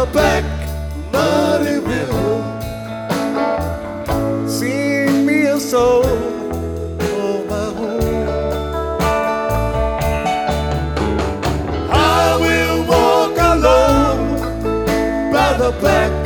the black muddy river. Sing me a soul, oh my home. I will walk alone by the black